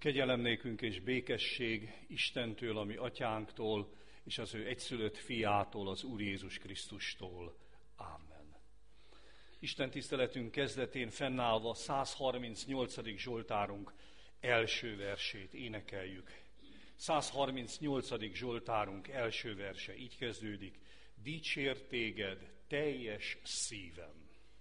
Kegyelem nékünk és békesség Istentől, a mi atyánktól, és az ő egyszülött fiától, az Úr Jézus Krisztustól. Ámen. Isten tiszteletünk kezdetén fennállva 138. Zsoltárunk első versét énekeljük. 138. Zsoltárunk első verse így kezdődik: Dicsér téged teljes szívem.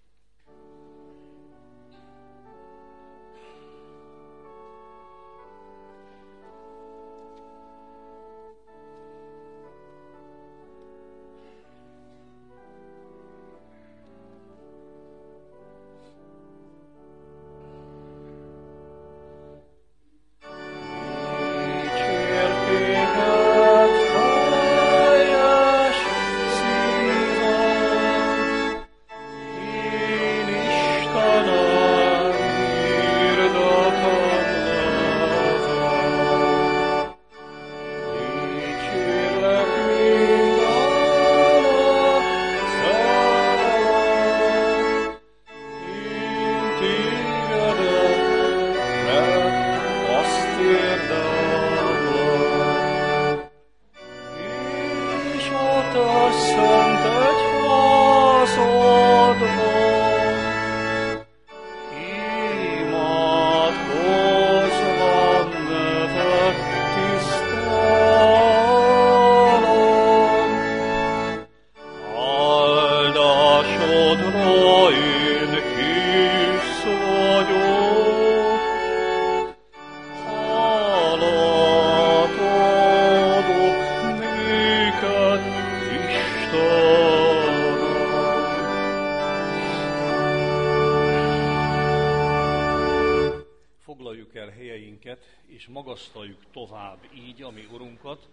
És magasztaljuk tovább így a mi Urunkat,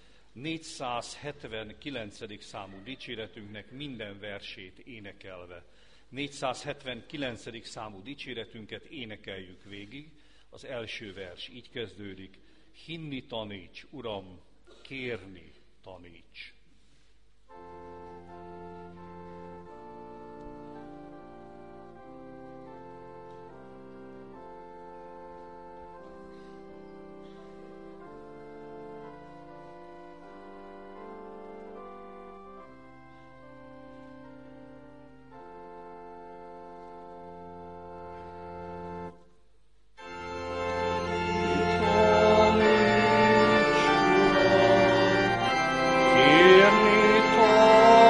479. számú dicséretünknek minden versét énekelve. 479. számú dicséretünket énekeljük végig. Az első vers így kezdődik: hinni taníts, Uram, kérni taníts. Kérni taníts,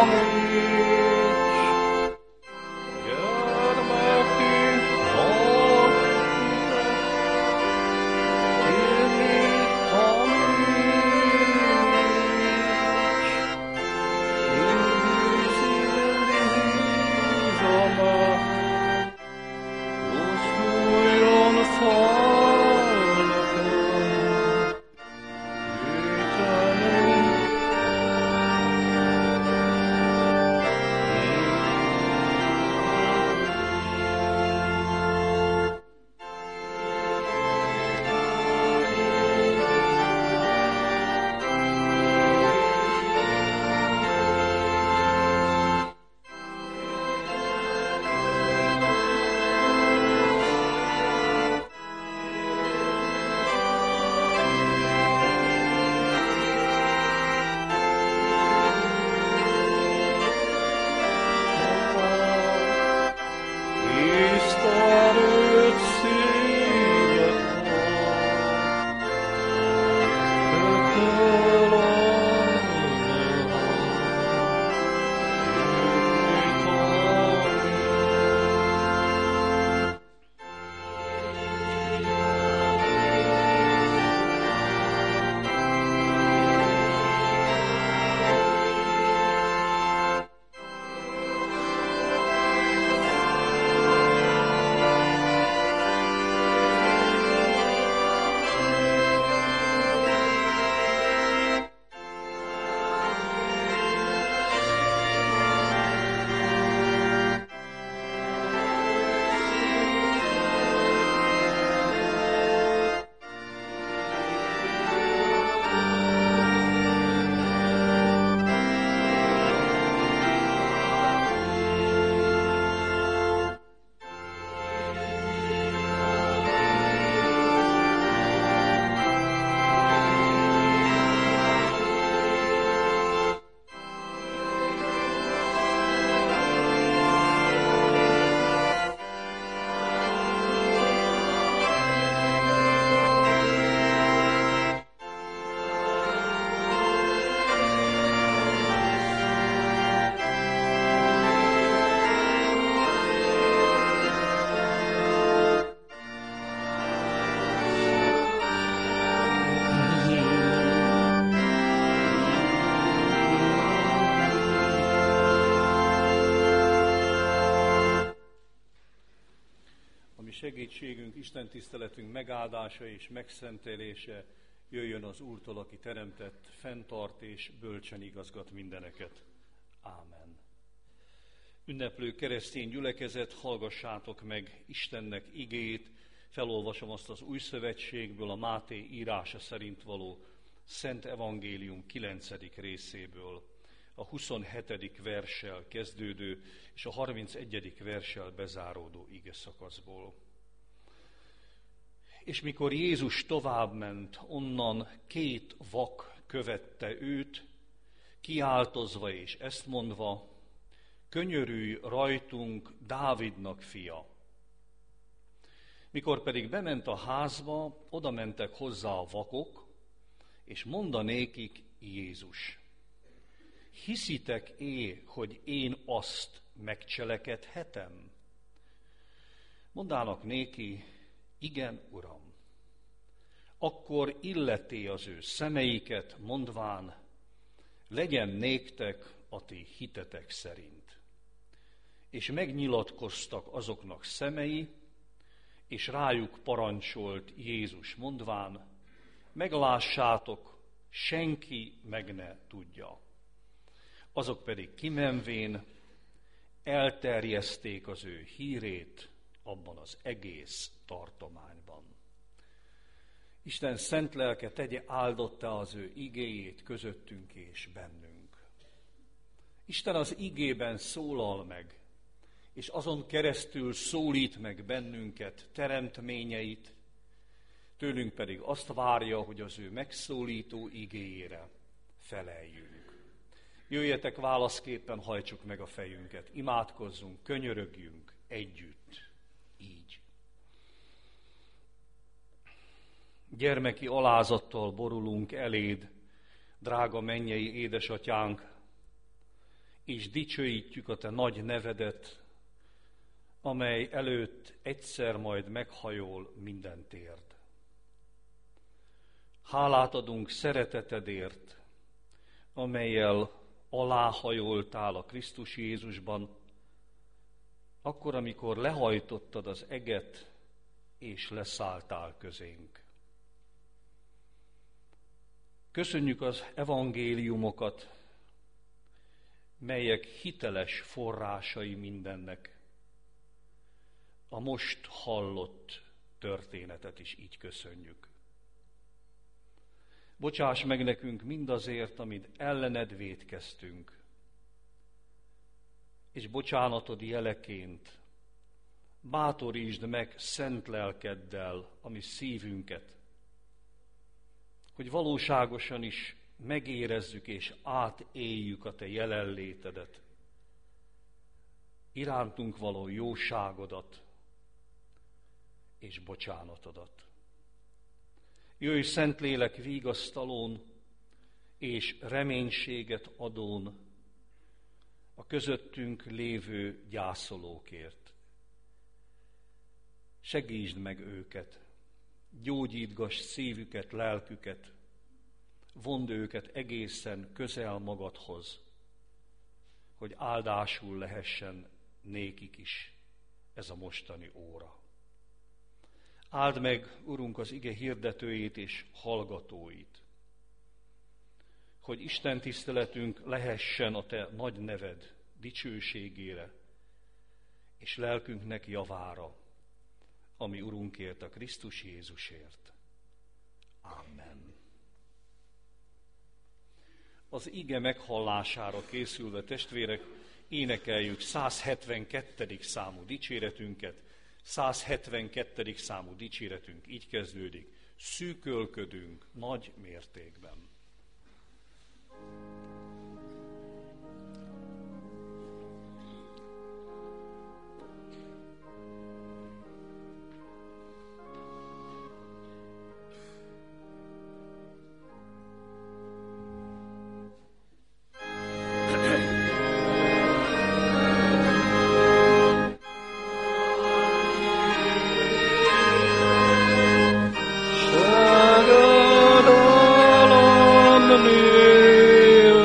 segítségünk, Isten tiszteletünk megáldása és megszentelése jöjjön az Úrtól, aki teremtett, fenntart és bölcsen igazgat mindeneket. Ámen. Ünneplő keresztény gyülekezet, hallgassátok meg Istennek igéjét. Felolvasom azt az Új Szövetségből, a Máté írása szerint való Szent Evangélium 9. részéből, a 27. verssel kezdődő és a 31. verssel bezáródó igeszakaszból. És mikor Jézus továbbment onnan, 2 vak követte őt, kiáltozva és ezt mondva: könyörülj rajtunk, Dávidnak fia! Mikor pedig bement a házba, oda mentek hozzá a vakok, és mondanékik Jézus: hiszitek-é, hogy én azt megcselekedhetem? Mondának néki: igen, Uram. Akkor illeté az ő szemeiket, mondván: legyen néktek a ti hitetek szerint. És megnyilatkoztak azoknak szemei, és rájuk parancsolt Jézus, mondván: meglássátok, senki meg ne tudja. Azok pedig kimenvén elterjeszték az ő hírét abban az egész tartományban. Isten szent lelke tegye áldottá az ő igéjét közöttünk és bennünk. Isten az igében szólal meg, és azon keresztül szólít meg bennünket, teremtményeit, tőlünk pedig azt várja, hogy az ő megszólító igéjére feleljünk. Jöjjetek, válaszképpen hajtsuk meg a fejünket, imádkozzunk, könyörögjünk együtt, így. Gyermeki alázattal borulunk eléd, drága mennyei édesatyánk, és dicsőítjük a te nagy nevedet, amely előtt egyszer majd meghajol minden térd. Hálát adunk szeretetedért, amellyel aláhajoltál a Krisztus Jézusban, akkor, amikor lehajtottad az eget, és leszálltál közénk. Köszönjük az evangéliumokat, melyek hiteles forrásai mindennek. A most hallott történetet is így köszönjük. Bocsáss meg nekünk mindazért, amit ellened vétkeztünk, és bocsánatod jeleként bátorítsd meg szent lelkeddel a mi szívünket, hogy valóságosan is megérezzük és átéljük a te jelenlétedet, irántunk való jóságodat és bocsánatodat. Jöjj, Szentlélek, vigasztalón és reménységet adón a közöttünk lévő gyászolókért. Segítsd meg őket, gyógyítgass szívüket, lelküket, vondd őket egészen közel magadhoz, hogy áldásul lehessen nékik is ez a mostani óra. Áld meg, Urunk, az ige hirdetőjét és hallgatóit, hogy Isten tiszteletünk lehessen a te nagy neved dicsőségére és lelkünknek javára, ami Urunkért, a Krisztus Jézusért. Amen. Az ige meghallására készülve, testvérek, énekeljük 172. számú dicséretünket. 172. számú dicséretünk így kezdődik: szűkölködünk nagy mértékben. Nélkül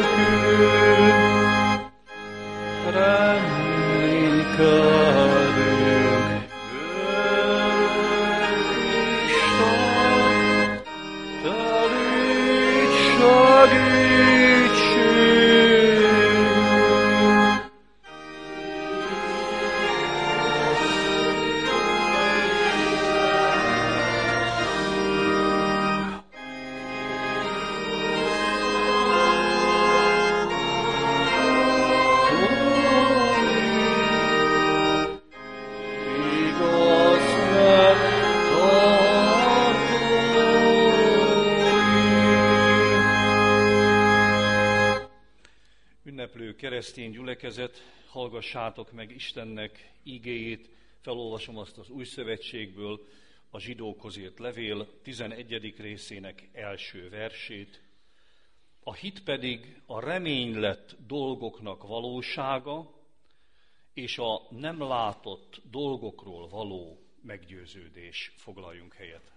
keresztény gyülekezet, hallgassátok meg Istennek igéjét, felolvasom azt az Új Szövetségből, a Zsidókhoz írt levél 11. részének első versét. A hit pedig a reménylett dolgoknak valósága, és a nem látott dolgokról való meggyőződés. Foglaljunk helyet.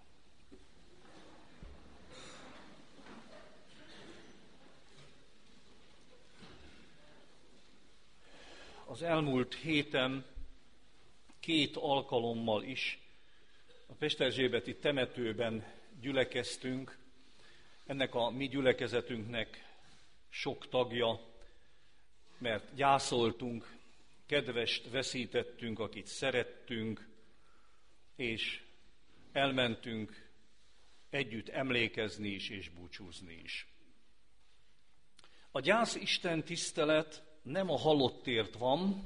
Az elmúlt héten 2 alkalommal is a pesterzsébeti temetőben gyülekeztünk. Ennek a mi gyülekezetünknek sok tagja, mert gyászoltunk, kedvest veszítettünk, akit szerettünk, és elmentünk együtt emlékezni is és búcsúzni is. A gyász Isten tisztelet nem a halottért van,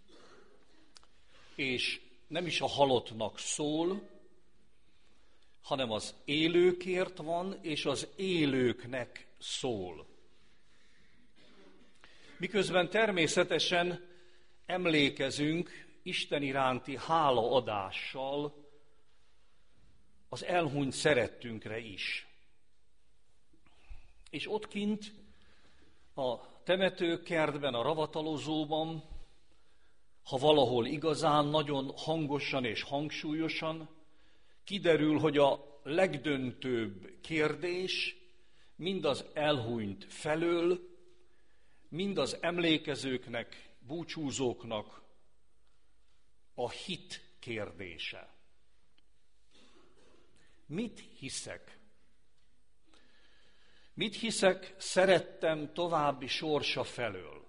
és nem is a halottnak szól, hanem az élőkért van, és az élőknek szól. Miközben természetesen emlékezünk Isten iránti hálaadással az elhunyt szerettünkre is. És ott kint a temetőkertben, a ravatalozóban, ha valahol igazán nagyon hangosan és hangsúlyosan, kiderül, hogy a legdöntőbb kérdés mind az elhunyt felől, mind az emlékezőknek, búcsúzóknak a hit kérdése. Mit hiszek? Mit hiszek szerettem további sorsa felől?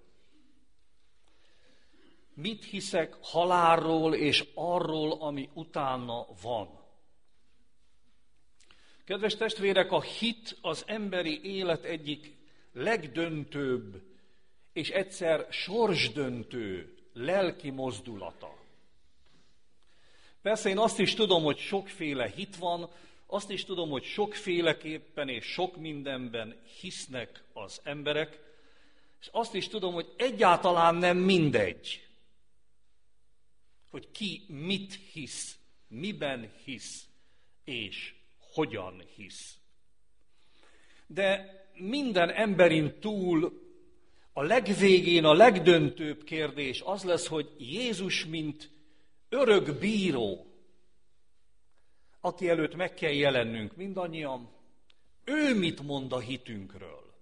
Mit hiszek halálról és arról, ami utána van? Kedves testvérek, a hit az emberi élet egyik legdöntőbb és egyszer sorsdöntő lelki mozdulata. Persze én azt is tudom, hogy sokféle hit van, azt is tudom, hogy sokféleképpen és sok mindenben hisznek az emberek, és azt is tudom, hogy egyáltalán nem mindegy, hogy ki mit hisz, miben hisz, és hogyan hisz. De minden emberin túl a legvégén a legdöntőbb kérdés az lesz, hogy Jézus, mint örök bíró, aki előtt meg kell jelennünk mindannyian, ő mit mond a hitünkről?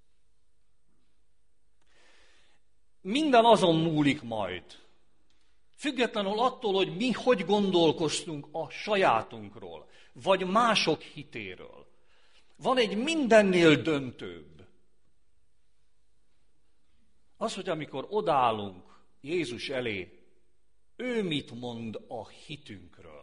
Minden azon múlik majd, függetlenül attól, hogy mi hogy gondolkoztunk a sajátunkról, vagy mások hitéről. Van egy mindennél döntőbb. Az, hogy amikor odállunk Jézus elé, ő mit mond a hitünkről.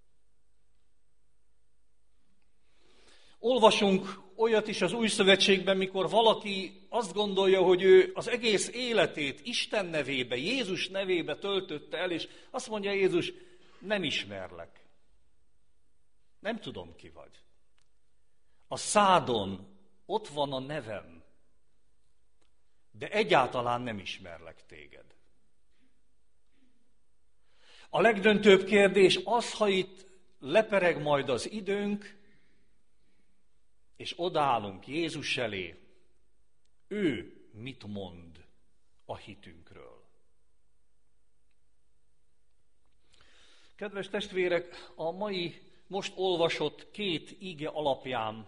Olvasunk olyat is az Új Szövetségben, mikor valaki azt gondolja, hogy ő az egész életét Isten nevébe, Jézus nevébe töltötte el, és azt mondja Jézus, nem ismerlek. Nem tudom, ki vagy. A szádon ott van a nevem, de egyáltalán nem ismerlek téged. A legdöntőbb kérdés az, ha itt lepereg majd az időnk, és odaállunk Jézus elé, ő mit mond a hitünkről. Kedves testvérek, a mai most olvasott 2 ige alapján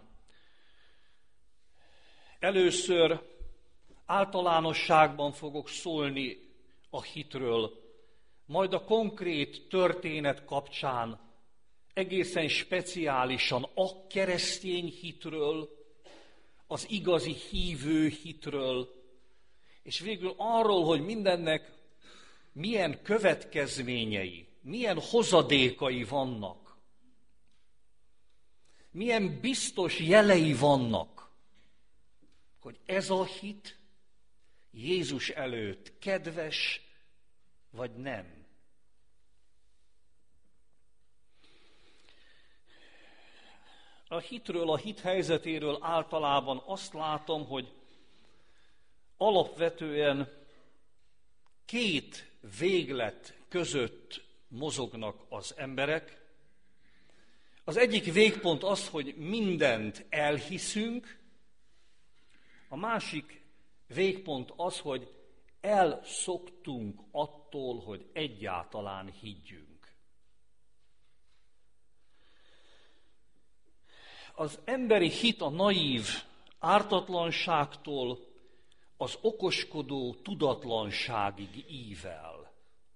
először általánosságban fogok szólni a hitről, majd a konkrét történet kapcsán egészen speciálisan a keresztény hitről, az igazi hívő hitről, és végül arról, hogy mindennek milyen következményei, milyen hozadékai vannak, milyen biztos jelei vannak, hogy ez a hit Jézus előtt kedves, vagy nem. A hitről, a hit helyzetéről általában azt látom, hogy alapvetően két véglet között mozognak az emberek. Az egyik végpont az, hogy mindent elhiszünk, a másik végpont az, hogy elszoktunk attól, hogy egyáltalán higgyünk. Az emberi hit a naív ártatlanságtól az okoskodó tudatlanságig ível.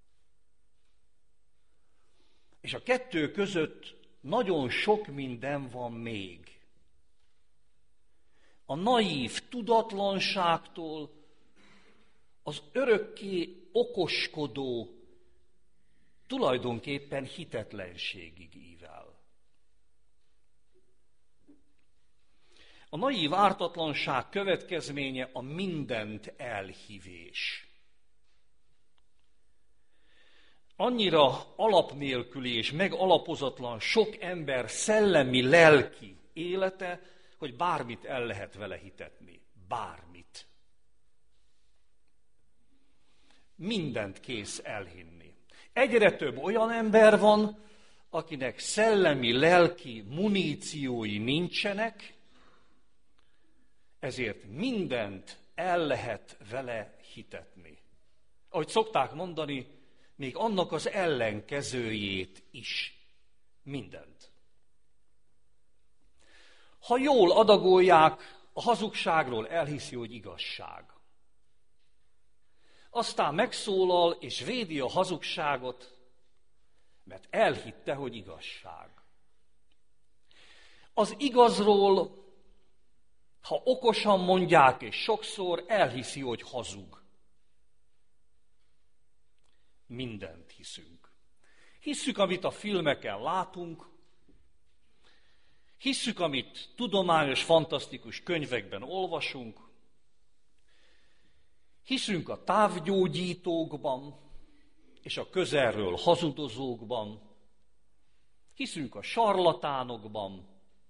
És a kettő között nagyon sok minden van még. A naív tudatlanságtól az örökké okoskodó, tulajdonképpen hitetlenségig ível. A naív ártatlanság következménye a mindent elhívés. Annyira alapnélküli és megalapozatlan sok ember szellemi, lelki élete, hogy bármit el lehet vele hitetni. Bármit. Mindent kész elhinni. Egyre több olyan ember van, akinek szellemi, lelki muníciói nincsenek, ezért mindent el lehet vele hitetni. Ahogy szokták mondani, még annak az ellenkezőjét is. Mindent. Ha jól adagolják, a hazugságról elhiszi, hogy igazság. Aztán megszólal és védi a hazugságot, mert elhitte, hogy igazság. Az igazról, ha okosan mondják és sokszor, elhiszi, hogy hazug. Mindent hiszünk. Hisszük, amit a filmeken látunk, hisszük, amit tudományos, fantasztikus könyvekben olvasunk, hiszünk a távgyógyítókban és a közelről hazudozókban, hiszünk a sarlatánokban,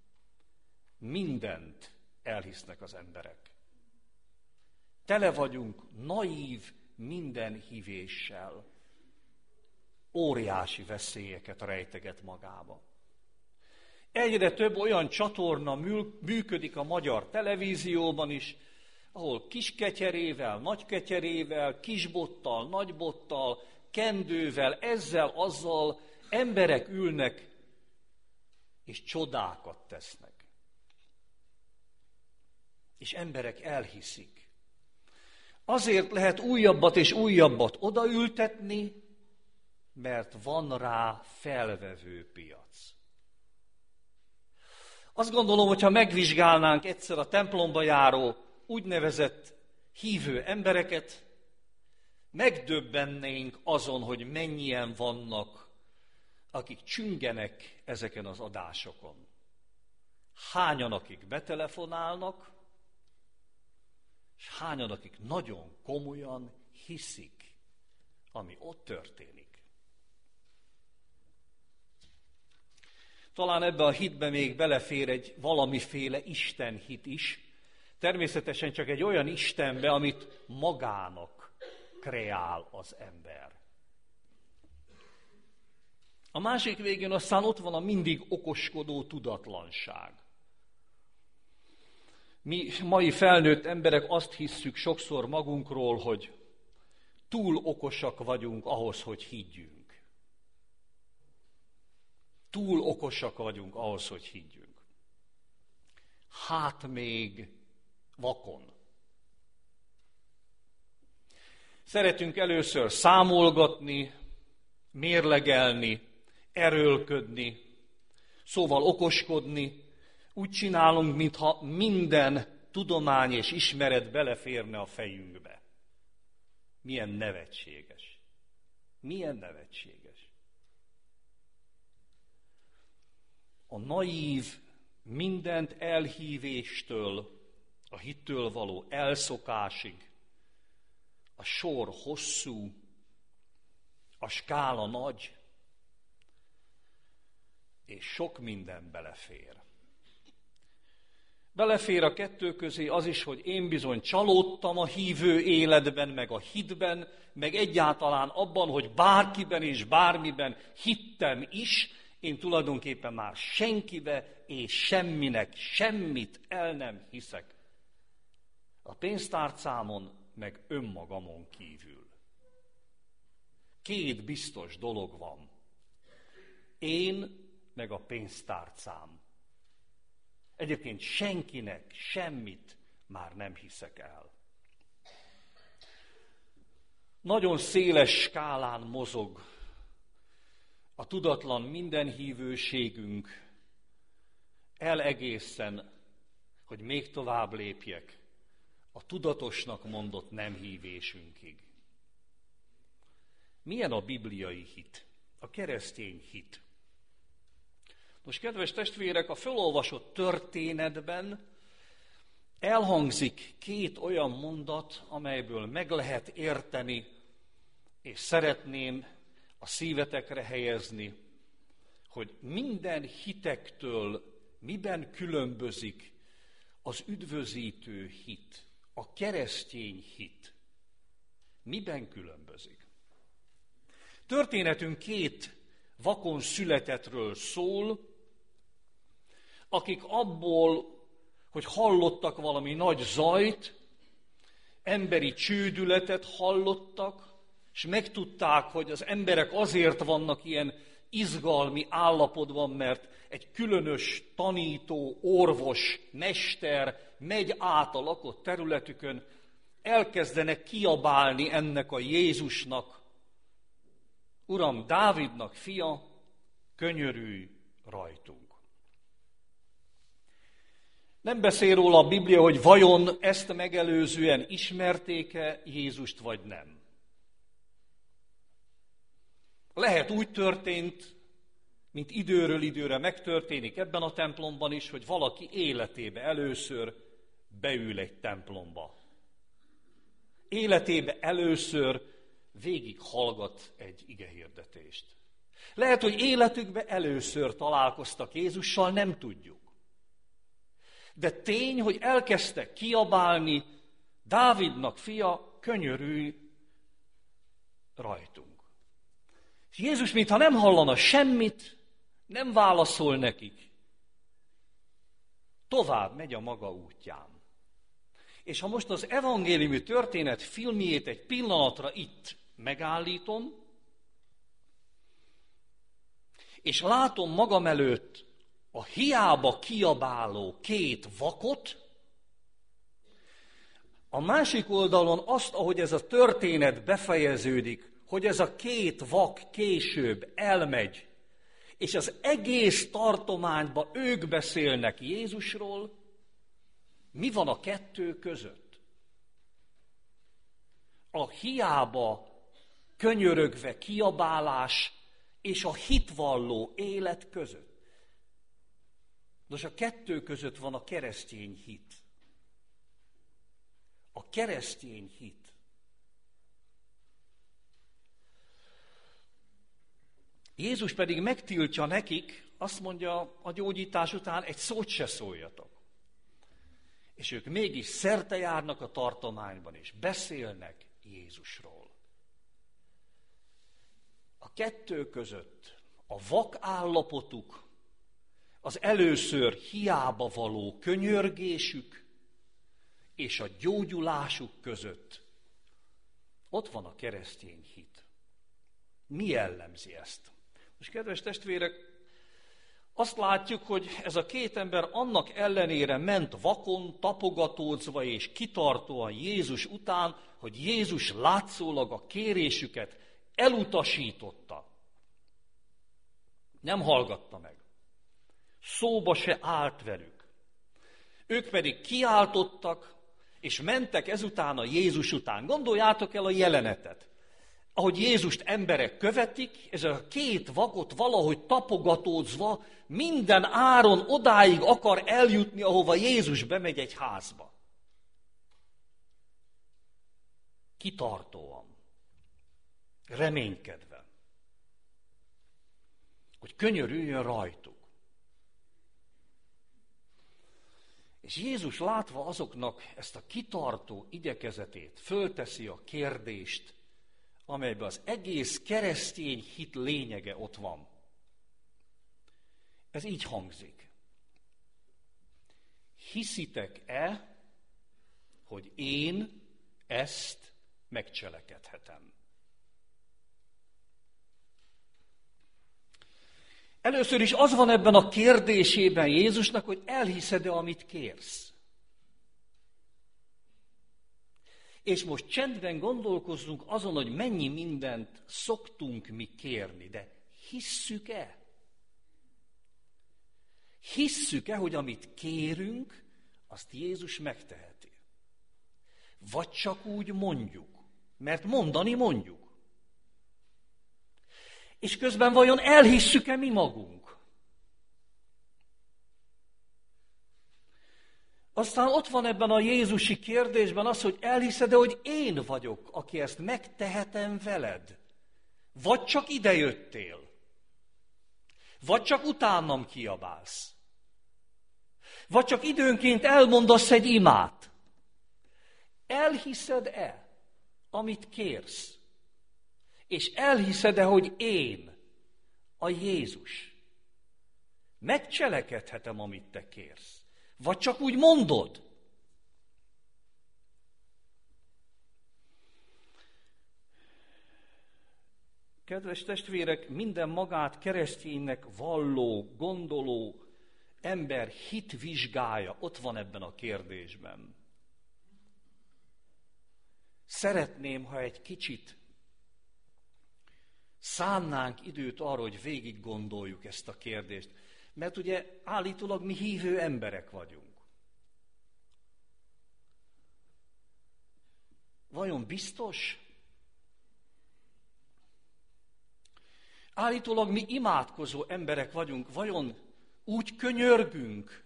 mindent elhisznek az emberek. Tele vagyunk naív mindenhívéssel. Óriási veszélyeket rejteget magába. Egyre több olyan csatorna működik a magyar televízióban is, ahol kisketyerével, nagyketyerével, kisbottal, nagybottal, kendővel, ezzel, azzal emberek ülnek és csodákat tesznek. És emberek elhiszik. Azért lehet újabbat és újabbat odaültetni, mert van rá felvevő piac. Azt gondolom, hogyha megvizsgálnánk egyszer a templomba járó úgynevezett hívő embereket, megdöbbennénk azon, hogy mennyien vannak, akik csüngenek ezeken az adásokon. Hányan, akik betelefonálnak, és hányan, akik nagyon komolyan hiszik, ami ott történik. Talán ebbe a hitbe még belefér egy valamiféle istenhit is, természetesen csak egy olyan Istenbe, amit magának kreál az ember. A másik végén aztán ott van a mindig okoskodó tudatlanság. Mi mai felnőtt emberek azt hisszük sokszor magunkról, hogy túl okosak vagyunk ahhoz, hogy higgyünk. Túl okosak vagyunk ahhoz, hogy higgyünk. Hát még vakon. Szeretünk először számolgatni, mérlegelni, erőlködni, szóval okoskodni. Úgy csinálunk, mintha minden tudomány és ismeret beleférne a fejünkbe. Milyen nevetséges. Milyen nevetséges. A naív, mindent elhívéstől, a hittől való elszokásig, a sor hosszú, a skála nagy, és sok minden belefér. Belefér a kettő közé az is, hogy én bizony csalódtam a hívő életben, meg a hitben, meg egyáltalán abban, hogy bárkiben és bármiben hittem is, én tulajdonképpen már senkibe és semminek semmit el nem hiszek. A pénztárcámon, meg önmagamon kívül. Két biztos dolog van. Én, meg a pénztárcám. Egyébként senkinek semmit már nem hiszek el. Nagyon széles skálán mozog a tudatlan mindenhívőségünk, el egészen, hogy még tovább lépjek, a tudatosnak mondott nem hívésünkig. Milyen a bibliai hit, a keresztény hit? Most, kedves testvérek, a felolvasott történetben elhangzik két olyan mondat, amelyből meg lehet érteni, és szeretném a szívetekre helyezni, hogy minden hitektől miben különbözik az üdvözítő hit, a keresztény hit. Miben különbözik? Történetünk két vakon születettről szól, akik abból, hogy hallottak valami nagy zajt, emberi csődületet hallottak, és megtudták, hogy az emberek azért vannak ilyen izgalmi állapotban, mert egy különös tanító, orvos, mester megy át a lakott területükön, elkezdenek kiabálni ennek a Jézusnak: Uram, Dávidnak fia, könyörülj rajtunk. Nem beszél róla a Biblia, hogy vajon ezt megelőzően ismerték-e Jézust, vagy nem. Lehet úgy történt, mint időről időre megtörténik ebben a templomban is, hogy valaki életébe először beül egy templomba. Életébe először végig hallgat egy igehirdetést. Lehet, hogy életükben először találkoztak Jézussal, nem tudjuk. De tény, hogy elkezdtek kiabálni: Dávidnak fia, könyörülj rajtunk. És Jézus, mintha nem hallana semmit, nem válaszol nekik. Tovább megy a maga útján. És ha most az evangéliumi történet filmjét egy pillanatra itt megállítom, és látom magam előtt a hiába kiabáló két vakot, a másik oldalon azt, ahogy ez a történet befejeződik, hogy ez a két vak később elmegy, és az egész tartományban ők beszélnek Jézusról, mi van a kettő között? A hiába könyörögve kiabálás és a hitvalló élet között. Nos, a kettő között van a keresztény hit. A keresztény hit. Jézus pedig megtiltja nekik, azt mondja a gyógyítás után, egy szót se szóljatok. És ők mégis szerte járnak a tartományban, és beszélnek Jézusról. A kettő között a vak állapotuk, az először hiába való könyörgésük és a gyógyulásuk között ott van a keresztény hit. Mi jellemzi ezt? Most, kedves testvérek, azt látjuk, hogy ez a két ember annak ellenére ment vakon, tapogatózva és kitartóan Jézus után, hogy Jézus látszólag a kérésüket elutasította. Nem hallgatta meg. Szóba se állt velük. Ők pedig kiáltottak, és mentek ezután a Jézus után. Gondoljátok el a jelenetet. Ahogy Jézust emberek követik, ez a két vakot valahogy tapogatózva minden áron odáig akar eljutni, ahova Jézus bemegy egy házba. Kitartóan, reménykedve, hogy könyörüljön rajtuk. És Jézus látva azoknak ezt a kitartó igyekezetét, fölteszi a kérdést, amelyben az egész keresztény hit lényege ott van. Ez így hangzik. Hiszitek-e, hogy én ezt megcselekedhetem? Először is az van ebben a kérdésében Jézusnak, hogy elhiszed-e, amit kérsz. És most csendben gondolkozzunk azon, hogy mennyi mindent szoktunk mi kérni, de hisszük-e? Hisszük-e, hogy amit kérünk, azt Jézus megteheti? Vagy csak úgy mondjuk, mert mondani mondjuk. És közben vajon elhisszük-e mi magunk? Aztán ott van ebben a jézusi kérdésben az, hogy elhiszed-e, hogy én vagyok, aki ezt megtehetem veled? Vagy csak idejöttél? Vagy csak utánam kiabálsz? Vagy csak időnként elmondasz egy imát? Elhiszed-e, amit kérsz? És elhiszed-e, hogy én, a Jézus, megcselekedhetem, amit te kérsz? Vagy csak úgy mondod? Kedves testvérek, minden magát kereszténynek valló, gondoló ember hitvizsgája ott van ebben a kérdésben. Szeretném, ha egy kicsit szánnánk időt arra, hogy végig gondoljuk ezt a kérdést. Mert ugye állítólag mi hívő emberek vagyunk. Vajon biztos? Állítólag mi imádkozó emberek vagyunk. Vajon úgy könyörgünk,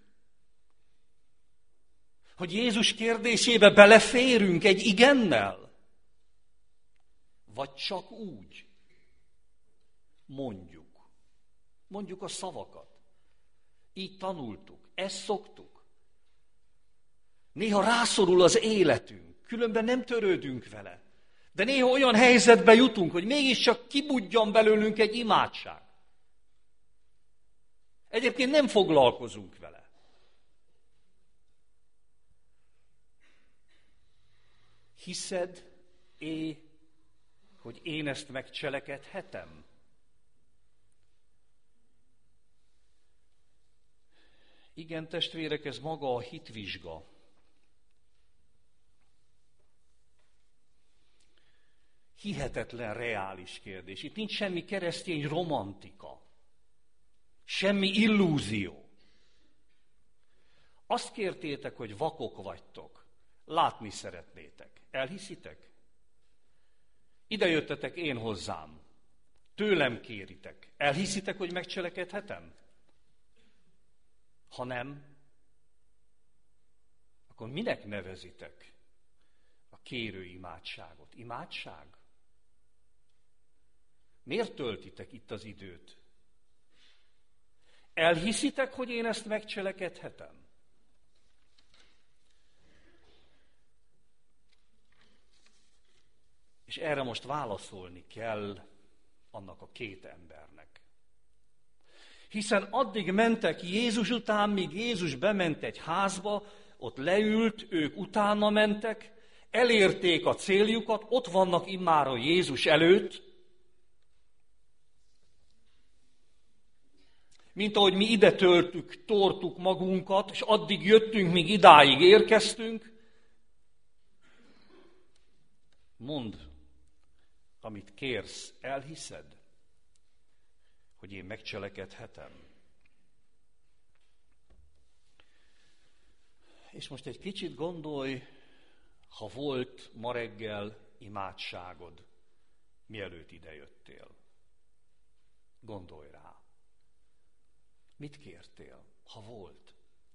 hogy Jézus kérdésébe beleférünk egy igennel? Vagy csak úgy? Mondjuk a szavakat. Így tanultuk, ezt szoktuk. Néha rászorul az életünk, különben nem törődünk vele. De néha olyan helyzetbe jutunk, hogy mégiscsak kibudjan belőlünk egy imádság. Egyébként nem foglalkozunk vele. Hiszed-é, hogy én ezt megcselekedhetem? Igen, testvérek, ez maga a hitvizsga. Hihetetlen reális kérdés. Itt nincs semmi keresztény romantika, semmi illúzió. Azt kértétek, hogy vakok vagytok, látni szeretnétek. Elhiszitek? Ide jöttetek én hozzám, tőlem kéritek. Elhiszitek, hogy megcselekedhetem? Ha nem, akkor minek nevezitek a kérő imádságot? Imádság? Miért töltitek itt az időt? Elhiszitek, hogy én ezt megcselekedhetem? És erre most válaszolni kell annak a két embernek. Hiszen addig mentek Jézus után, míg Jézus bement egy házba, ott leült, ők utána mentek, elérték a céljukat, ott vannak immáron Jézus előtt, mint ahogy mi ide tortuk magunkat, és addig jöttünk, míg idáig érkeztünk. Mondd, amit kérsz, elhiszed, hogy én megcselekedhetem? És most egy kicsit gondolj, ha volt ma reggel imádságod, mielőtt idejöttél. Gondolj rá. Mit kértél, ha volt?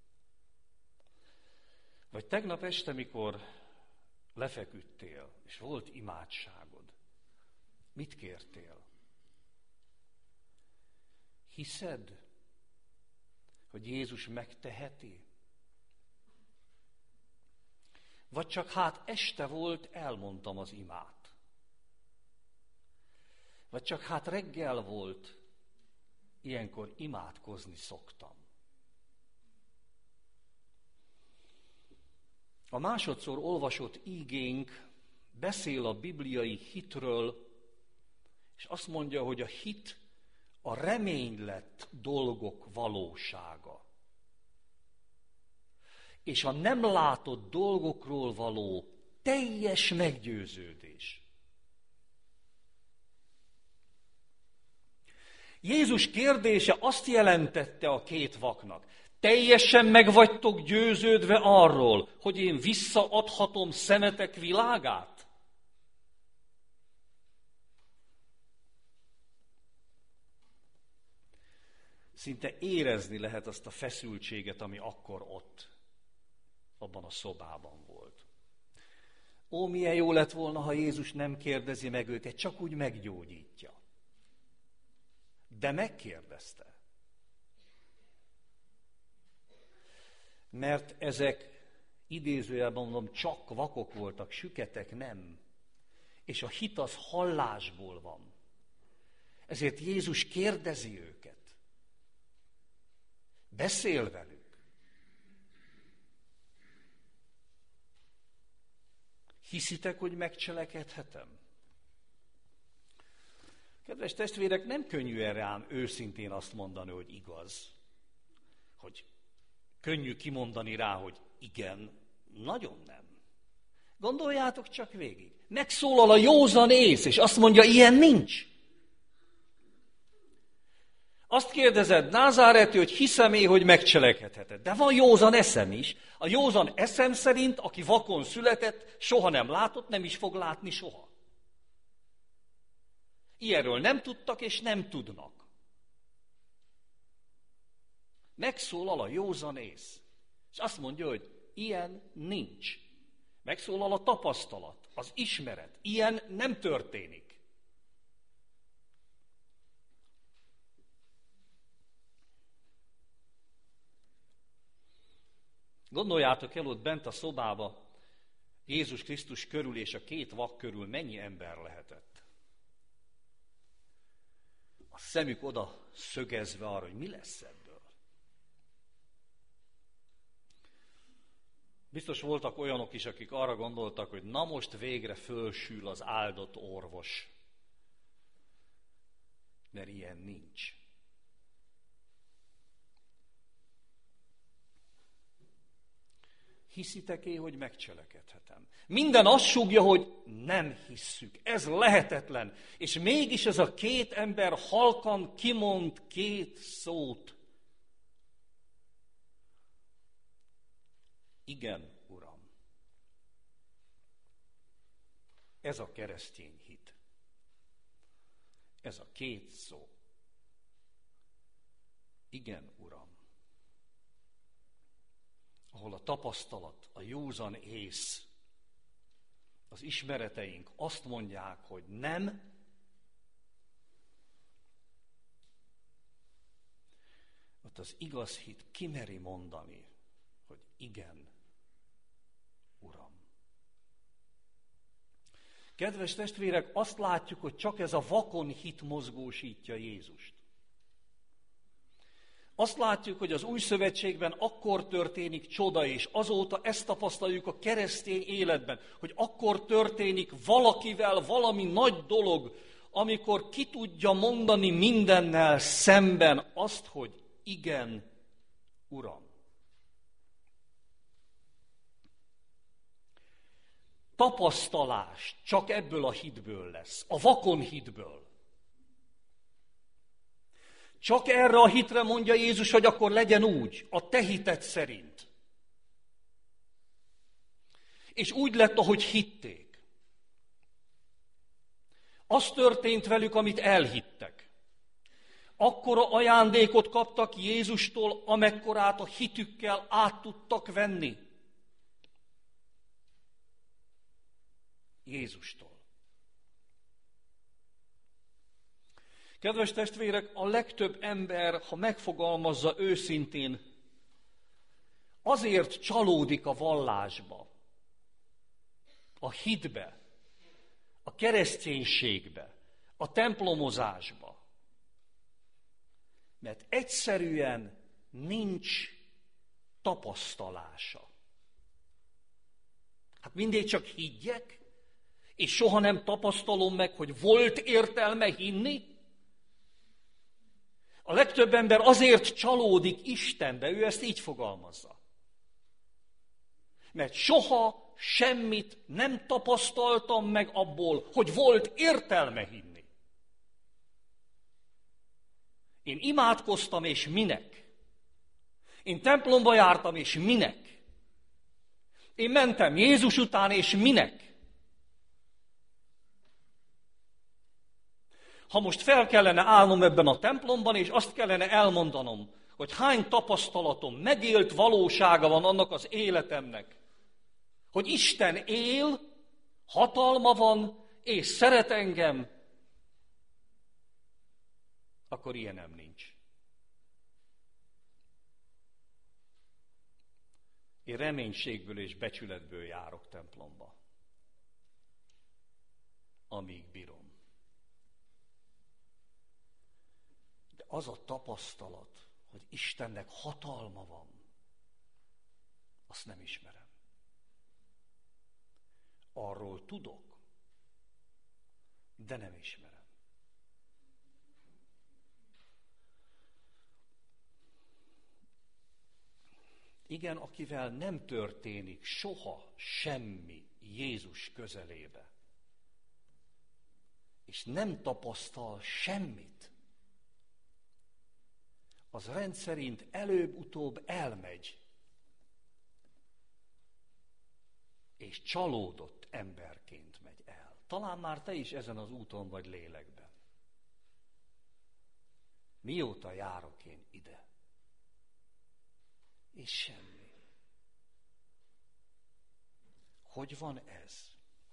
Vagy tegnap este, mikor lefeküdtél, és volt imádságod, mit kértél? Hiszed, hogy Jézus megteheti? Vagy csak hát este volt, elmondtam az imát. Vagy csak hát reggel volt, ilyenkor imádkozni szoktam. A másodszor olvasott ígénk beszél a bibliai hitről, és azt mondja, hogy a hit a reménylett dolgok valósága. És a nem látott dolgokról való teljes meggyőződés. Jézus kérdése azt jelentette a két vaknak: teljesen meg vagytok győződve arról, hogy én visszaadhatom szemetek világát? Szinte érezni lehet azt a feszültséget, ami akkor ott, abban a szobában volt. Ó, milyen jó lett volna, ha Jézus nem kérdezi meg őket, csak úgy meggyógyítja. De megkérdezte. Mert ezek, idézőjelben mondom, csak vakok voltak, süketek nem. És a hit az hallásból van. Ezért Jézus kérdezi őket. Beszél velük. Hiszitek, hogy megcselekedhetem? Kedves testvérek, nem könnyű erre ám őszintén azt mondani, hogy igaz. Hogy könnyű kimondani rá, hogy igen, nagyon nem. Gondoljátok csak végig. Megszólal a józan ész, és azt mondja, ilyen nincs. Azt kérdezed Názáretől, hogy hiszem-e, hogy megcselekedheted. De van józan eszem is. A józan eszem szerint, aki vakon született, soha nem látott, nem is fog látni soha. Ilyenről nem tudtak és nem tudnak. Megszólal a józan ész. És azt mondja, hogy ilyen nincs. Megszólal a tapasztalat, az ismeret. Ilyen nem történik. Gondoljátok el, ott bent a szobába Jézus Krisztus körül és a két vak körül mennyi ember lehetett. A szemük oda szögezve arra, hogy mi lesz ebből. Biztos voltak olyanok is, akik arra gondoltak, hogy na most végre fölsül az áldott orvos. Mert ilyen nincs. Hiszitek-e, hogy megcselekedhetem? Minden azt súgja, hogy nem hisszük. Ez lehetetlen. És mégis ez a két ember halkan kimond két szót. Igen, Uram. Ez a keresztény hit. Ez a két szó. Igen, Uram. Ahol a tapasztalat, a józan ész, az ismereteink azt mondják, hogy nem, ott az igaz hit kimeri mondani, hogy igen, Uram. Kedves testvérek, azt látjuk, hogy csak ez a vakon hit mozgósítja Jézust. Azt látjuk, hogy az új szövetségben akkor történik csoda, és azóta ezt tapasztaljuk a keresztény életben, hogy akkor történik valakivel valami nagy dolog, amikor ki tudja mondani mindennel szemben azt, hogy igen, Uram. Tapasztalás csak ebből a hitből lesz, a vakon hitből. Csak erre a hitre mondja Jézus, hogy akkor legyen úgy, a te hited szerint. És úgy lett, ahogy hitték. Az történt velük, amit elhittek. Akkora ajándékot kaptak Jézustól, amekkorát a hitükkel át tudtak venni. Jézustól. Kedves testvérek, a legtöbb ember, ha megfogalmazza őszintén, azért csalódik a vallásba, a hitbe, a kereszténységbe, a templomozásba. Mert egyszerűen nincs tapasztalása. Hát mindig csak higgyek, és soha nem tapasztalom meg, hogy volt értelme hinni? A legtöbb ember azért csalódik Istenbe, ő ezt így fogalmazza. Mert soha semmit nem tapasztaltam meg abból, hogy volt értelme hinni. Én imádkoztam, és minek? Én templomba jártam, és minek? Én mentem Jézus után, és minek? Ha most fel kellene állnom ebben a templomban, és azt kellene elmondanom, hogy hány tapasztalatom, megélt valósága van annak az életemnek, hogy Isten él, hatalma van, és szeret engem, akkor ilyenem nincs. Én reménységből és becsületből járok templomba, amíg bírom. De az a tapasztalat, hogy Istennek hatalma van, azt nem ismerem. Arról tudok, de nem ismerem. Igen, akivel nem történik soha semmi Jézus közelébe, és nem tapasztal semmit, az rendszerint előbb-utóbb elmegy, és csalódott emberként megy el. Talán már te is ezen az úton vagy lélekben. Mióta járok én ide? És semmi. Hogy van ez?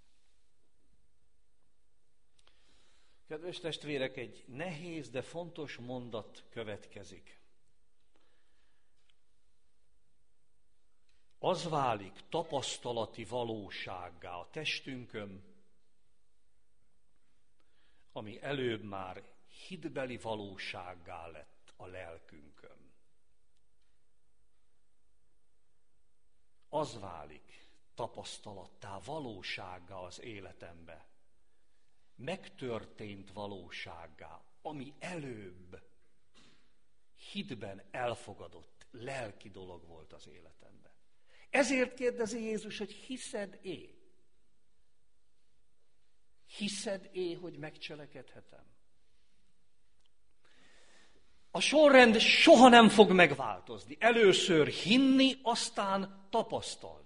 Kedves testvérek, egy nehéz, de fontos mondat következik. Az válik tapasztalati valósággá a testünkön, ami előbb már hitbeli valósággá lett a lelkünkön. Az válik tapasztalattá, valósággá az életembe, megtörtént valósággá, ami előbb hitben elfogadott lelki dolog volt az életemben. Ezért kérdezi Jézus, hogy hiszed-é? Hiszed-é, hogy megcselekedhetem? A sorrend soha nem fog megváltozni. Először hinni, aztán tapasztalni.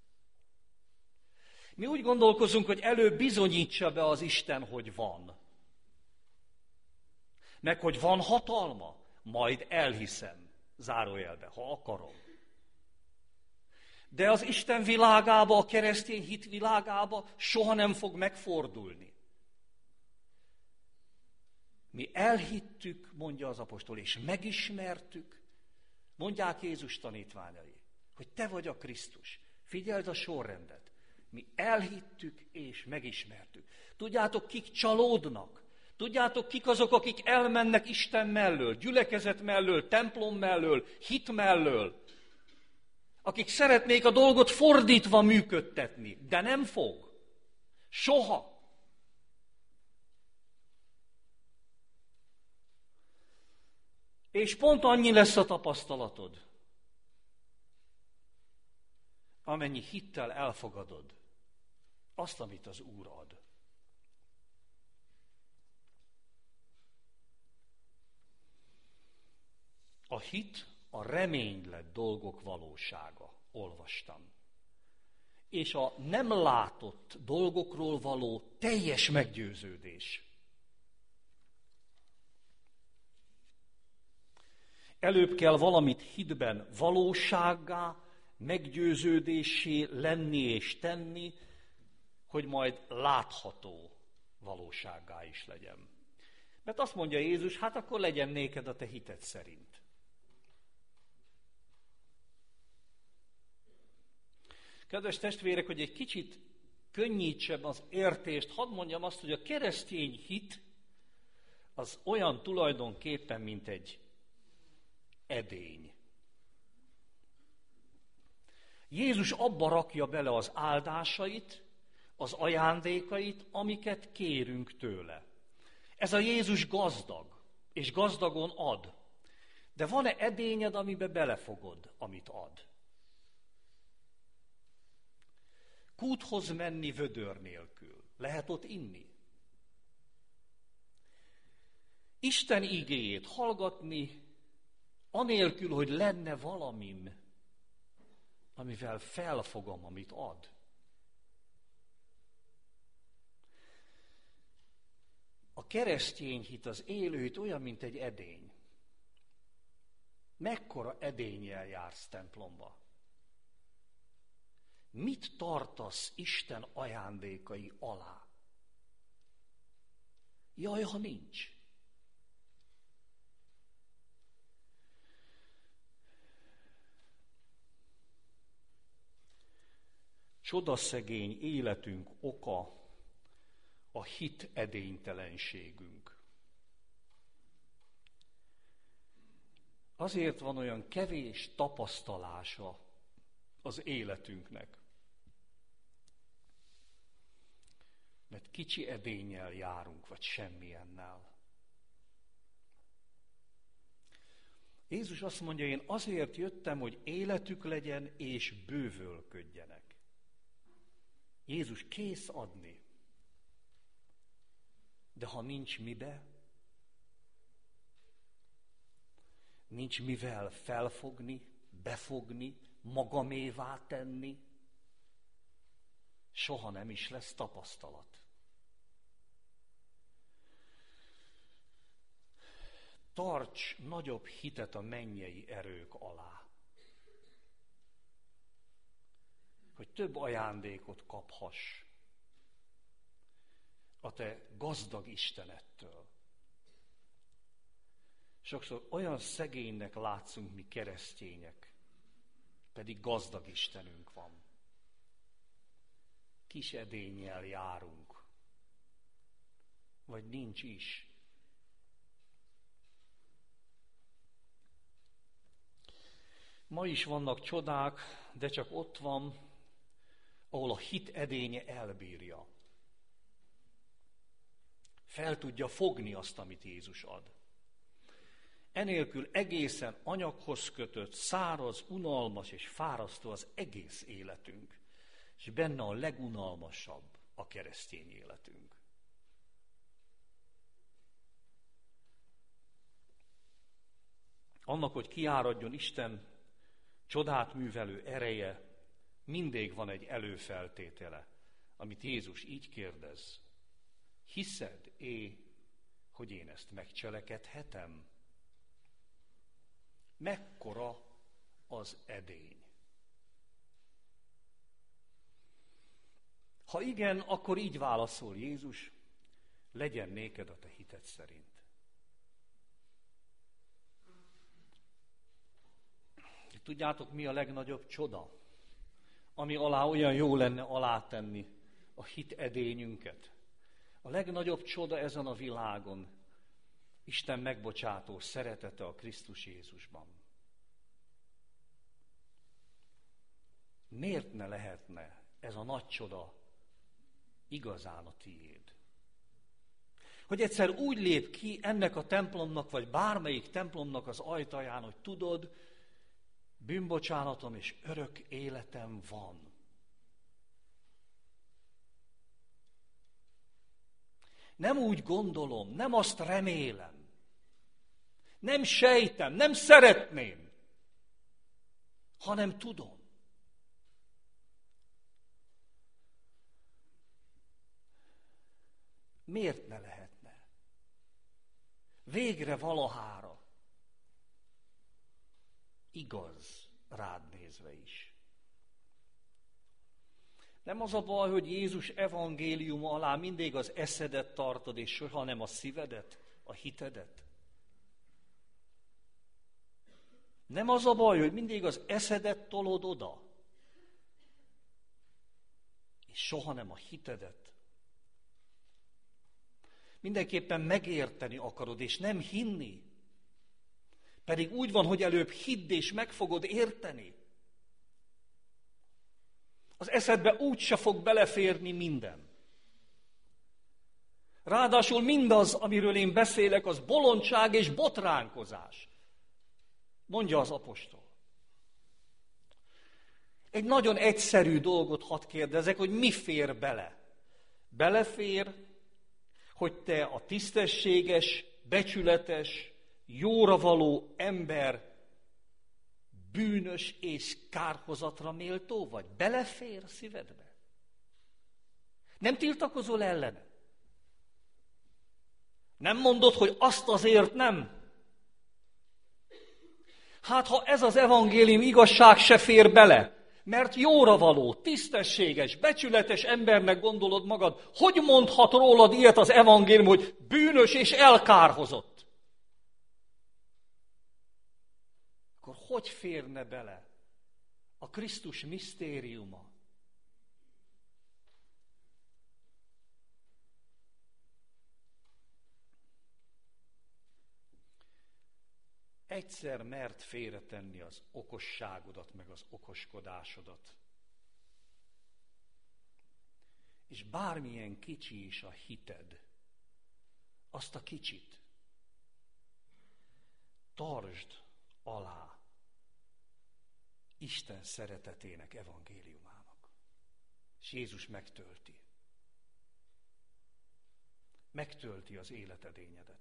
Mi úgy gondolkozunk, hogy előbb bizonyítsa be az Isten, hogy van. Meg hogy van hatalma, majd elhiszem, zárójelbe, ha akarom. De az Isten világába, a keresztény hit világába soha nem fog megfordulni. Mi elhittük, mondja az apostol, és megismertük, mondják Jézus tanítványai, hogy te vagy a Krisztus. Figyeld a sorrendet. Mi elhittük és megismertük. Tudjátok, kik csalódnak? Tudjátok, kik azok, akik elmennek Isten mellől, gyülekezet mellől, templom mellől, hit mellől? Akik szeretnék a dolgot fordítva működtetni, de nem fog. Soha. És pont annyi lesz a tapasztalatod, amennyi hittel elfogadod azt, amit az Úr ad. A hit a reménylett dolgok valósága, olvastam. És a nem látott dolgokról való teljes meggyőződés. Előbb kell valamit hitben valósággá, meggyőződésé lenni és tenni, hogy majd látható valósággá is legyen. Mert azt mondja Jézus, hát akkor legyen néked a te hited szerint. Kedves testvérek, hogy egy kicsit könnyítsem az értést, hadd mondjam azt, hogy a keresztény hit az olyan tulajdonképpen, mint egy edény. Jézus abba rakja bele az áldásait, az ajándékait, amiket kérünk tőle. Ez a Jézus gazdag, és gazdagon ad. De van-e edényed, amibe belefogod, amit ad? Kúthoz menni vödör nélkül. Lehet ott inni? Isten igéjét hallgatni, anélkül, hogy lenne valamim, amivel felfogom, amit ad. A keresztény hit, az élő hit olyan, mint egy edény. Mekkora edénnyel jársz templomba? Mit tartasz Isten ajándékai alá? Jaj, ha nincs. Csodaszegény életünk oka a hit edénytelenségünk. Azért van olyan kevés tapasztalása az életünknek, mert kicsi edénnyel járunk, vagy semmilyennel. Jézus azt mondja, én azért jöttem, hogy életük legyen, és bővölködjenek. Jézus kész adni. De ha nincs mibe, nincs mivel felfogni, befogni, magamévá tenni, soha nem is lesz tapasztalat. Tarts nagyobb hitet a mennyei erők alá, hogy több ajándékot kaphass a te gazdag Istenettől. Sokszor olyan szegénynek látszunk mi keresztények, pedig gazdag Istenünk van. Kis edénnyel járunk, vagy nincs is. Ma is vannak csodák, de csak ott van, ahol a hit edénye elbírja. Fel tudja fogni azt, amit Jézus ad. Enélkül egészen anyaghoz kötött, száraz, unalmas és fárasztó az egész életünk. És benne a legunalmasabb a keresztény életünk. Annak, hogy kiáradjon Isten csodát művelő ereje, mindig van egy előfeltétele, amit Jézus így kérdez. Hiszed-é, hogy én ezt megcselekedhetem? Mekkora az edény? Ha igen, akkor így válaszol Jézus, legyen néked a te hited szerint. Tudjátok, mi a legnagyobb csoda, ami alá olyan jó lenne alátenni a hit edényünket? A legnagyobb csoda ezen a világon Isten megbocsátó szeretete a Krisztus Jézusban. Miért ne lehetne ez a nagy csoda igazán a tiéd? Hogy egyszer úgy lép ki ennek a templomnak, vagy bármelyik templomnak az ajtaján, hogy tudod, bűnbocsánatom és örök életem van. Nem úgy gondolom, nem azt remélem, nem sejtem, nem szeretném, hanem tudom. Miért ne lehetne? Végre valahára igaz rád nézve is. Nem az a baj, hogy Jézus evangéliuma alá mindig az eszedet tartod, és soha nem a szívedet, a hitedet. Nem az a baj, hogy mindig az eszedet tolod oda, és soha nem a hitedet. Mindenképpen megérteni akarod, és nem hinni. Pedig úgy van, hogy előbb hidd, és meg fogod érteni. Az eszedbe úgyse fog beleférni minden. Ráadásul mindaz, amiről én beszélek, az bolondság és botránkozás, mondja az apostol. Egy nagyon egyszerű dolgot hadd kérdezek, hogy mi fér bele. Belefér, hogy te a tisztességes, becsületes, jóra való ember bűnös és kárhozatra méltó vagy? Belefér a szívedbe? Nem tiltakozol ellene? Nem mondod, hogy azt azért nem? Hát, ha ez az evangélium igazság se fér bele, mert jóra való, tisztességes, becsületes embernek gondolod magad, hogy mondhat rólad ilyet az evangélium, hogy bűnös és elkárhozott? Akkor hogy férne bele a Krisztus misztériuma? Egyszer mert félretenni az okosságodat, meg az okoskodásodat. És bármilyen kicsi is a hited, azt a kicsit tartsd alá Isten szeretetének evangéliumának. És Jézus megtölti. Megtölti az életedényedet.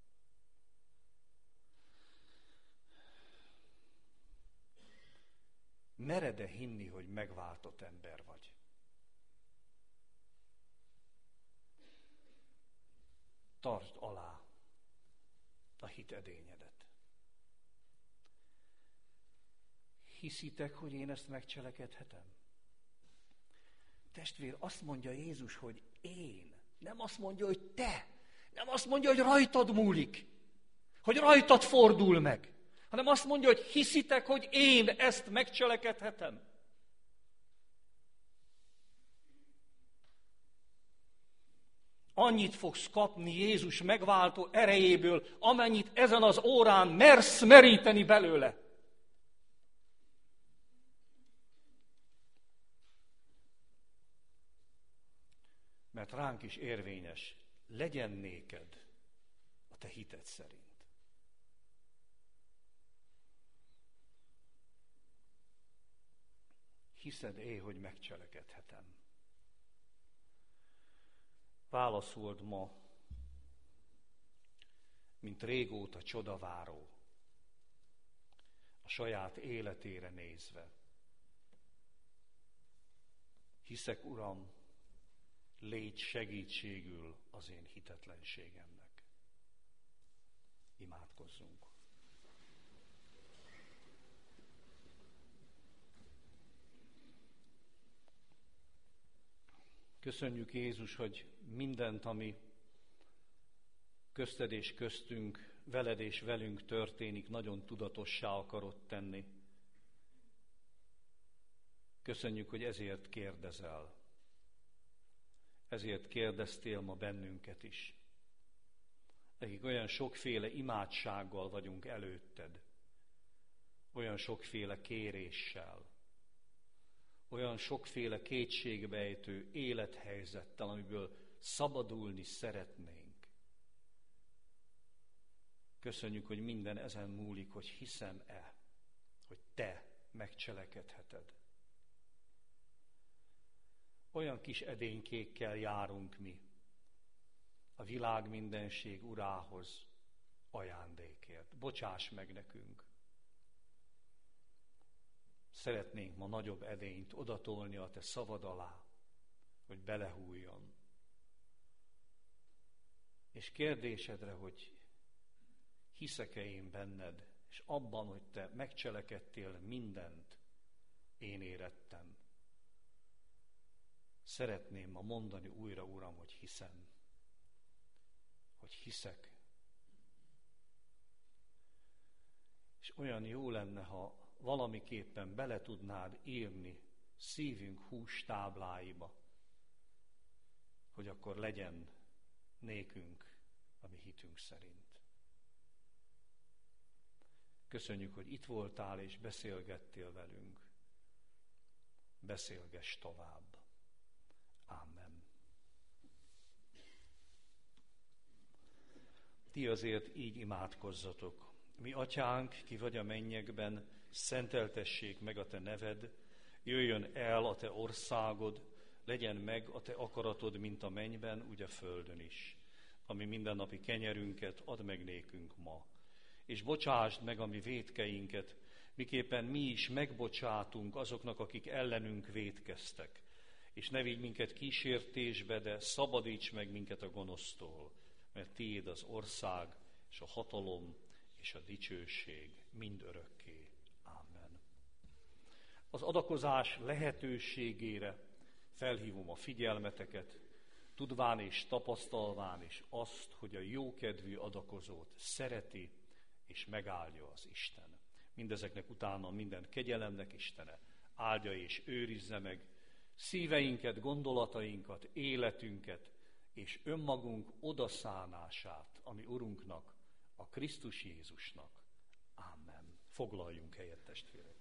Mered-e hinni, hogy megváltott ember vagy? Tartsd alá a hit edényedet. Hiszitek, hogy én ezt megcselekedhetem? Testvér, azt mondja Jézus, hogy én. Nem azt mondja, hogy te. Nem azt mondja, hogy rajtad múlik. Hogy rajtad fordul meg. Hanem azt mondja, hogy hiszitek, hogy én ezt megcselekedhetem. Annyit fogsz kapni Jézus megváltó erejéből, amennyit ezen az órán mersz meríteni belőle. Mert ránk is érvényes, legyen néked a te hited szerint. Hiszed-e, hogy megcselekedhetem? Válaszold ma, mint régóta csodaváró, a saját életére nézve. Hiszek, Uram, légy segítségül az én hitetlenségemnek. Imádkozzunk. Köszönjük, Jézus, hogy mindent, ami közted és köztünk, veled és velünk történik, nagyon tudatossá akarod tenni. Köszönjük, hogy ezért kérdezel. Ezért kérdeztél ma bennünket is. Akik olyan sokféle imádsággal vagyunk előtted, olyan sokféle kéréssel, olyan sokféle kétségbejtő élethelyzettel, amiből szabadulni szeretnénk. Köszönjük, hogy minden ezen múlik, hogy hiszem-e, hogy te megcselekedheted. Olyan kis edénykékkel járunk mi a világ mindenség urához ajándékért. Bocsáss meg nekünk! Szeretnénk ma nagyobb edényt odatolni a te szavad alá, hogy belehújjon. És kérdésedre, hogy hiszek-e én benned, és abban, hogy te megcselekedtél mindent, én érettem. Szeretném ma mondani újra, Uram, hogy hiszem, hogy hiszek. És olyan jó lenne, ha valamiképpen bele tudnád írni szívünk hústábláiba, hogy akkor legyen nékünk a mi hitünk szerint. Köszönjük, hogy itt voltál és beszélgettél velünk. Beszélgess tovább. Ámen. Ti azért így imádkozzatok. Mi atyánk, ki vagy a mennyekben, szenteltessék meg a te neved, jöjjön el a te országod, legyen meg a te akaratod, mint a mennyben, úgy a földön is. Ami mindennapi kenyerünket add meg nékünk ma. És bocsásd meg a mi vétkeinket, miképpen mi is megbocsátunk azoknak, akik ellenünk vétkeztek. És ne vigy minket kísértésbe, de szabadíts meg minket a gonosztól, mert tiéd az ország, és a hatalom, és a dicsőség mind örökké. Ámen. Az adakozás lehetőségére felhívom a figyelmeteket, tudván és tapasztalván is azt, hogy a jókedvű adakozót szereti és megáldja az Isten. Mindezeknek utána minden kegyelemnek Istene áldja és őrizze meg szíveinket, gondolatainkat, életünket és önmagunk odaszánását a mi Urunknak, a Krisztus Jézusnak. Ámen. Foglaljunk helyet, testvérek!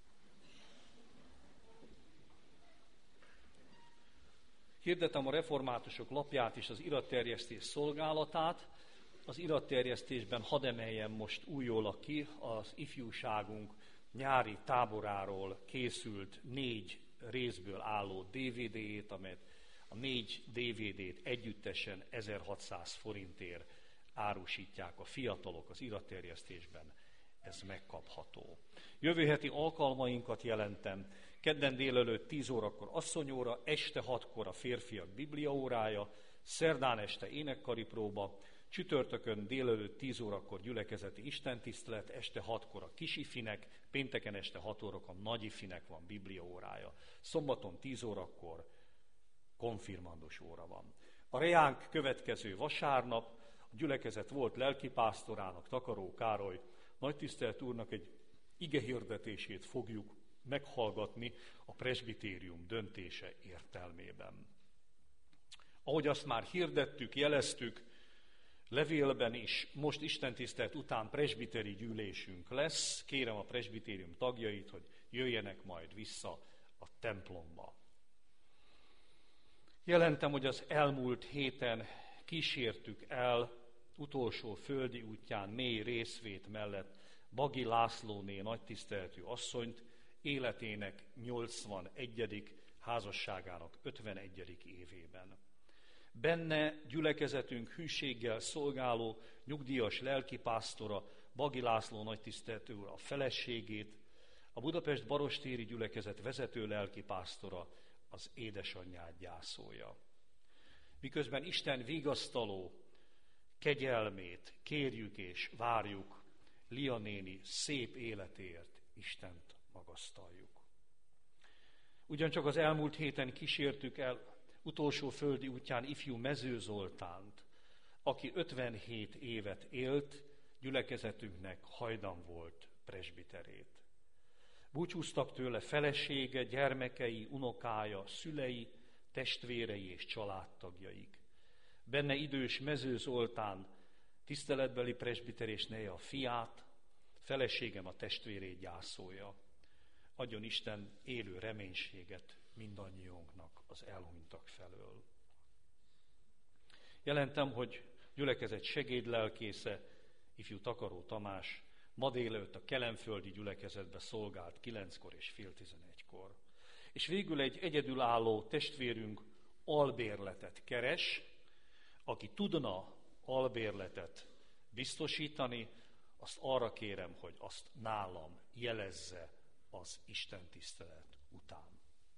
Hirdetem a reformátusok lapját és az iratterjesztés szolgálatát. Az iratterjesztésben hadd emeljem most újólag ki az ifjúságunk nyári táboráról készült 4 részből álló DVD-jét, amelyet a 4 DVD-t együttesen 1600 forintért árusítják a fiatalok az iratterjesztésben. Ez megkapható. Jövő heti alkalmainkat jelentem. Kedden délelőtt 10 órakor asszonyóra, este 6-kor a férfiak bibliaórája, szerdán este énekkari próba, csütörtökön délelőtt 10 órakor gyülekezeti istentisztelet, este 6-kor a kisifinek, pénteken este 6 órakor a nagyifinek van bibliaórája. Szombaton 10 órakor konfirmandos óra van. A reánk következő vasárnap, a gyülekezet volt lelkipásztorának, Takaró Károly nagytisztelt úrnak egy igehirdetését fogjuk meghallgatni a presbitérium döntése értelmében. Ahogy azt már hirdettük, jeleztük, levélben is, most istentisztelet után presbiteri gyűlésünk lesz. Kérem a presbitérium tagjait, hogy jöjjenek majd vissza a templomba. Jelentem, hogy az elmúlt héten kísértük el utolsó földi útján mély részvét mellett Bagi Lászlóné nagytiszteletű asszonyt életének 81. házasságának 51. évében. Benne gyülekezetünk hűséggel szolgáló nyugdíjas lelkipásztora Bagi László nagytiszteletű úr a feleségét, a Budapest Barostéri gyülekezet vezető lelkipásztora az édesanyját gyászolja. Miközben Isten vigasztaló kegyelmét kérjük és várjuk, Lia néni szép életéért Istent magasztaljuk. Ugyancsak az elmúlt héten kísértük el utolsó földi útján ifjú Mező Zoltánt, aki 57 évet élt, gyülekezetünknek hajdan volt presbiterét. Búcsúztak tőle felesége, gyermekei, unokája, szülei, testvérei és családtagjaik. Benne idős Mező Zoltán tiszteletbeli presbiter és neje a fiát, feleségem a testvérét gyászolja. Adjon Isten élő reménységet mindannyiunknak az elhunytak felől. Jelentem, hogy gyülekezet segédlelkésze, ifjú Takaró Tamás ma délelőtt a kelenföldi gyülekezetbe szolgált 9-kor és fél 11-kor. És végül egy egyedülálló testvérünk albérletet keres, aki tudna albérletet biztosítani, azt arra kérem, hogy azt nálam jelezze az istentisztelet után.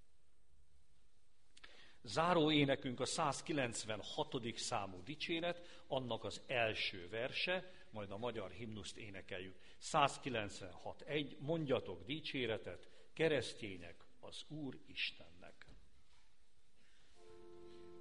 Záró énekünk a 196. számú dicséret, annak az első verse, majd a magyar himnuszt énekeljük. 196.1. Mondjatok dicséretet, keresztények az Úr Istennek.